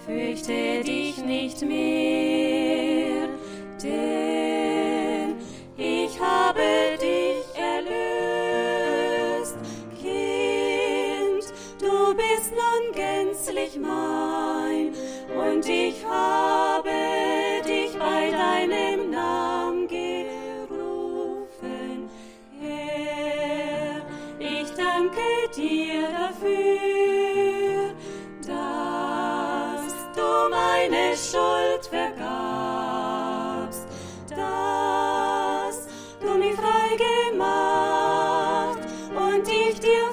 fürchte dich nicht mehr, denn ich habe dich erlöst. Kind, du bist nun gänzlich mein, und ich habe dich bei deinem Namen gerufen. Herr, ich danke dir dafür, dass du meine Schuld vergabst, dass du mich frei gemacht und ich dir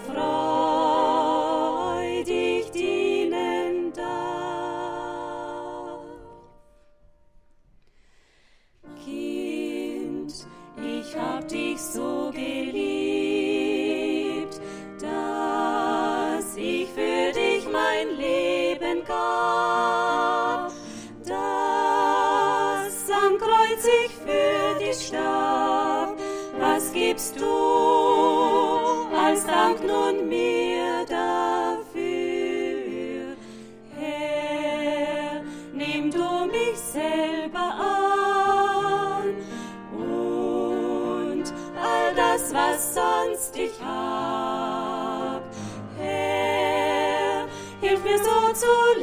freudig dienen darf. Kind, ich hab dich so geliebt, dass ich für dich mein Leben gab, dass am Kreuz ich für dich starb. Was gibst du als Dank nun mir dafür? Herr, nimm du mich selber an und all das, was sonst ich hab. Herr, hilf mir so zu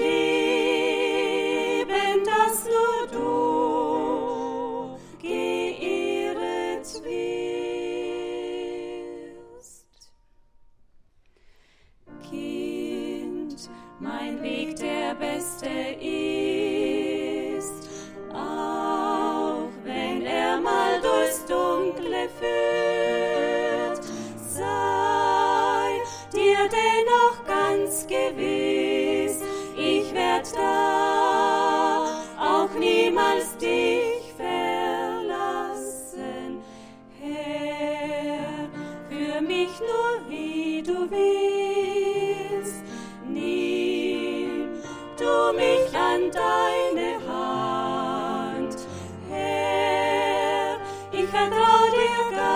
leben, dass nur du geehret wirst. Kind, mein Weg der beste ist, auch wenn er mal durchs Dunkle führt, sei dir dennoch ganz gewiss, ich werd da auch niemals dich verlassen. Herr, für mich nur wie du willst, nimm du mich an deine Hand. Herr, ich vertrau dir ganz.